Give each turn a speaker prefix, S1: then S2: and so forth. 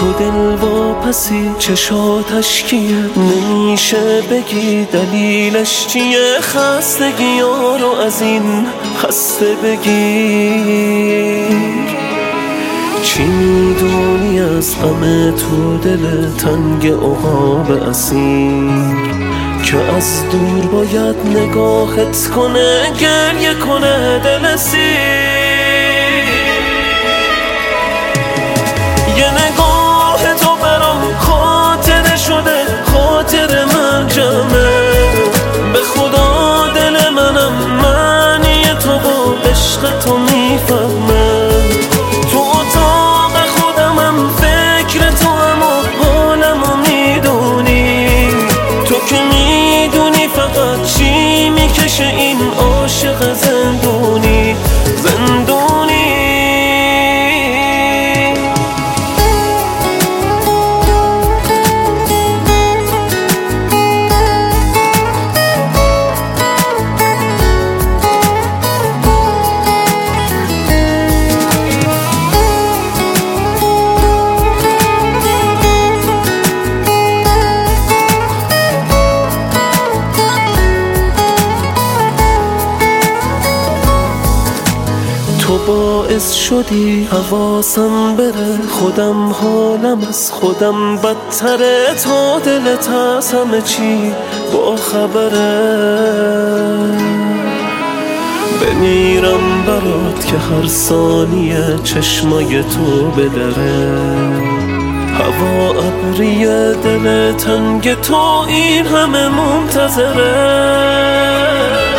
S1: تو دل واپسی چشاتش کیه، نمیشه بگی دلیلش چیه. خستگی ها رو از این خسته بگیر. چی میدونی از غم تو دل تنگ عقاب اسیر، که از دور باید نگاهت کنه گریه کنه دل سیر. یه نگاه تو برام خاطره شده، خاطر من جمعه. به خدا دل منم معنی تو و عشق تو میفهمه. تو اتاق خودمم فکر تو هم و حالمو میدونی. تو که میدونی فقط چی میکشه این عاشق زندونی زندونی. تو باعث شدی حواسم بره، خودم حالم از خودم بدتره. تا دلت از همه چی با خبره، بمیرم برات که هر ثانیه چشمای تو بدره. هوا ابریه دل تنگ تو این همه منتظره.